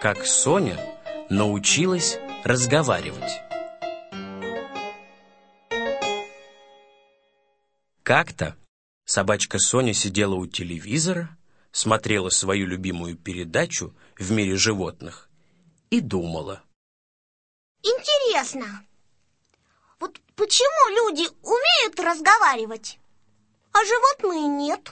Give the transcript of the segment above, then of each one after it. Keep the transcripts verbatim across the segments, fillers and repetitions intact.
как Соня научилась разговаривать. Как-то собачка Соня сидела у телевизора, смотрела свою любимую передачу «В мире животных» и думала. Интересно, вот почему люди умеют разговаривать, а животные нет?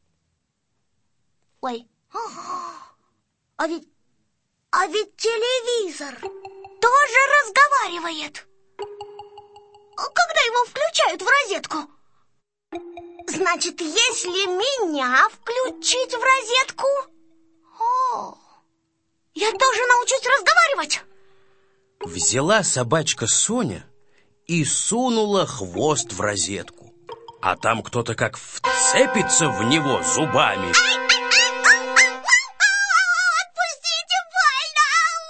Ой, а ведь, а ведь телевизор тоже разговаривает. Когда его включают в розетку? Значит, если меня включить в розетку, о, я тоже научусь разговаривать. Взяла собачка Соня и сунула хвост в розетку. А там кто-то как вцепится в него зубами. Отпустите, больно!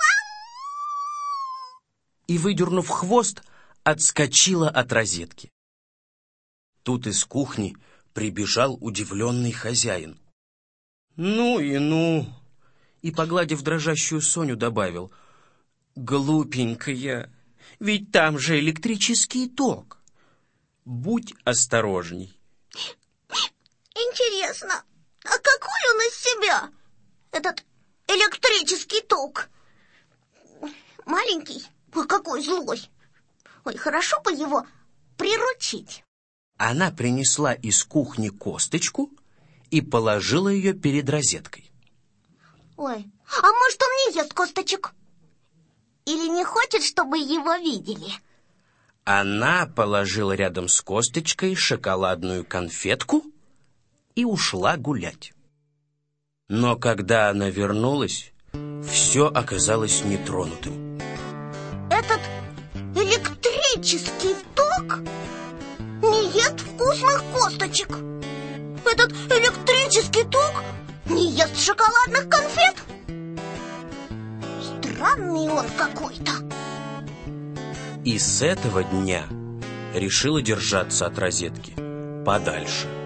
И, выдернув хвост, отскочила от розетки. Тут из кухни прибежал удивленный хозяин. Ну и ну! И, погладив дрожащую Соню, добавил: глупенькая, ведь там же электрический ток. Будь осторожней. Интересно, а какой он из себя, этот электрический ток? Маленький, ой, какой злой. Ой, хорошо бы его приручить. Она принесла из кухни косточку и положила ее перед розеткой. Ой, а может, он не ест косточек? Или не хочет, чтобы его видели? Она положила рядом с косточкой шоколадную конфетку и ушла гулять. Но когда она вернулась, все оказалось нетронутым. Этот электрический ток не ест вкусных косточек. Этот электрический ток не ест шоколадных конфет. Странный он какой-то. И с этого дня решила держаться от розетки подальше.